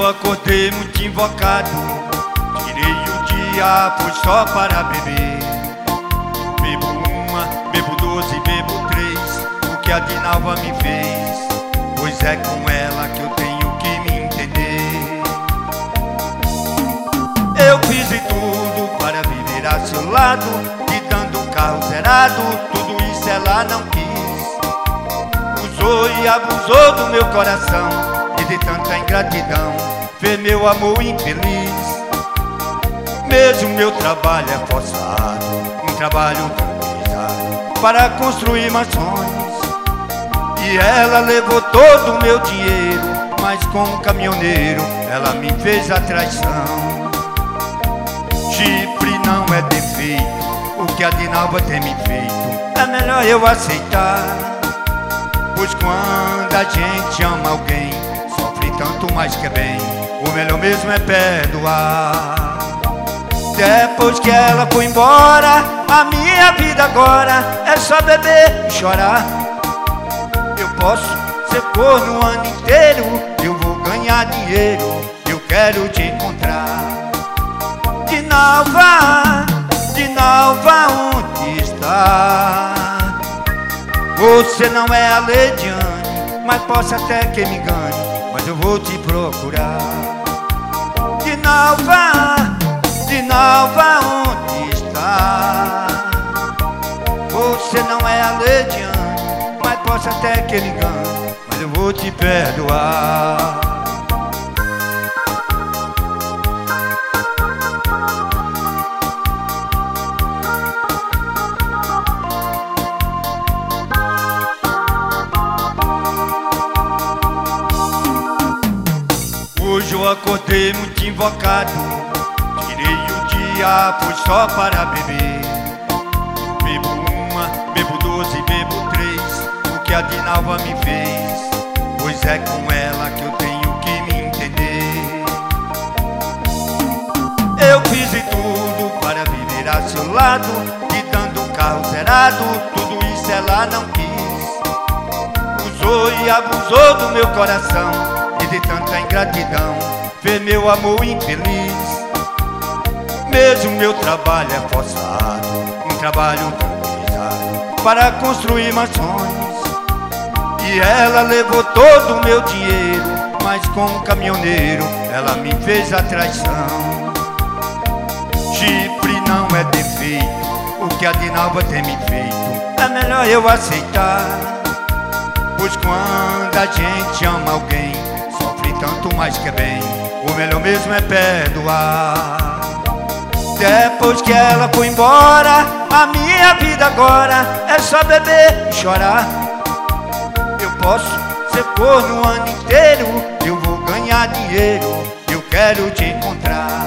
eu acordei muito invocado, tirei o dia, foi só para beber. Bebo uma, bebo 12, bebo 3, o que a Dinalva me fez, pois é com ela que eu tenho que me entender. Eu fiz de tudo para viver a seu lado, te dando um carro zerado, tudo isso ela não quis. Usou e abusou do meu coração, e de tanta ingratidão fez meu amor infeliz. Mesmo meu trabalho é forçado, um trabalho tão pesado para construir mansões, e ela levou todo o meu dinheiro, mas com um caminhoneiro ela me fez a traição. Chifre não é defeito, o que a Dinalva tem me feito é melhor eu aceitar, pois quando a gente ama alguém, sofre tanto mais que é bem, o melhor mesmo é perdoar. Depois que ela foi embora, a minha vida agora é só beber e chorar. Eu posso ser corno o ano inteiro, eu vou ganhar dinheiro, eu quero te encontrar. Dinalva, Dinalva, onde está? Você não é a Leidiane, mas posso até que me engane, mas eu vou te procurar. Dinalva, Dinalva, onde está? Você não é a Leidiane, mas posso até que me engane, mas eu vou te perdoar. Hoje eu acordei muito invocado, tirei o dia, foi só para beber. Bebo uma, bebo 12, bebo 3, o que a Dinalva me fez, pois é com ela que eu tenho que me entender. Eu fiz de tudo para viver a seu lado, te dando um carro zerado, tudo isso ela não quis. Usou e abusou do meu coração, e de tanta ingratidão fez meu amor infeliz. Mesmo meu trabalho é forçado, um trabalho tão pesado para construir mansões, e ela levou todo o meu dinheiro, mas com um caminhoneiro ela me fez a traição. Chifre não é defeito, o que a Dinalva tem me feito é melhor eu aceitar, pois quando a gente ama alguém, sofre tanto mais que é bem, o melhor mesmo é perdoar. Depois que ela foi embora, a minha vida agora é só beber e chorar. Eu posso ser corno o ano inteiro, eu vou ganhar dinheiro, eu quero te encontrar.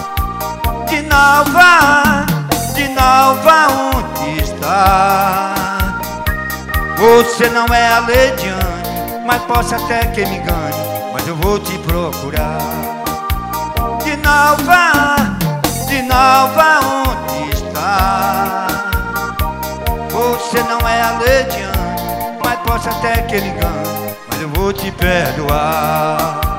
Dinalva, Dinalva, onde está? Você não é a Leidiane, mas posso até que me engane, mas eu vou te procurar. Dinalva, Dinalva, onde está? Você não é a Leidiane, mas posso até que me engane, mas eu vou te perdoar.